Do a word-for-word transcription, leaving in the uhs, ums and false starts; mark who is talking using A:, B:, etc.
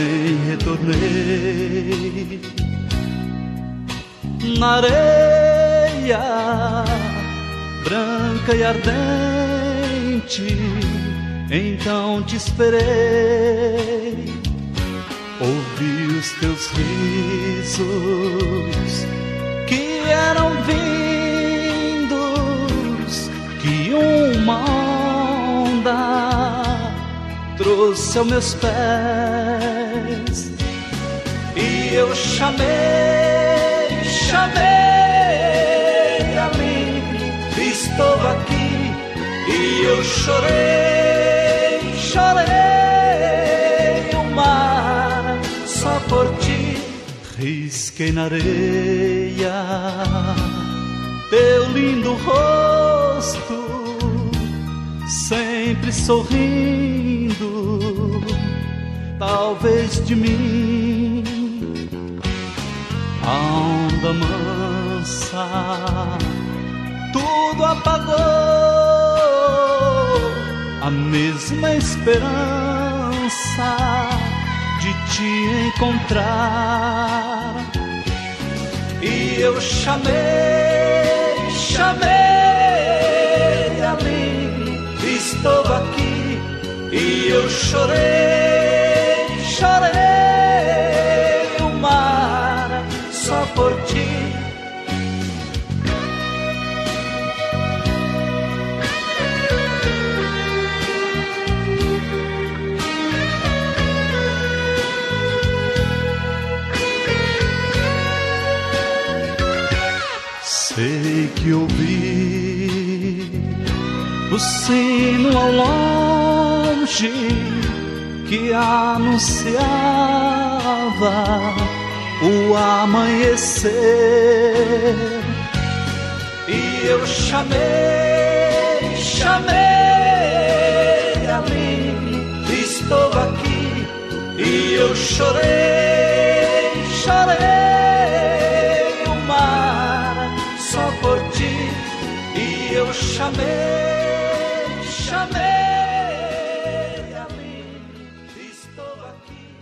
A: nem retornei. Na areia branca e ardente, então te esperei. Ouvi os teus risos que eram vindos, que uma onda trouxe aos meus pés. E eu chamei, chamei a mim, estou aqui. E eu chorei, chorei o mar só por ti. Risquei na areia teu lindo rosto, sempre sorrindo, talvez de mim. A onda mansa tudo apagou, a mesma esperança de te encontrar. E eu chamei, chamei a mim, estou aqui. E eu chorei, chorei o mar só por ti. Sei que ouvi o sino ao longe que anunciava o amanhecer. E eu chamei, chamei a mim, estou aqui. E eu chorei, chorei só por ti. E eu chamei,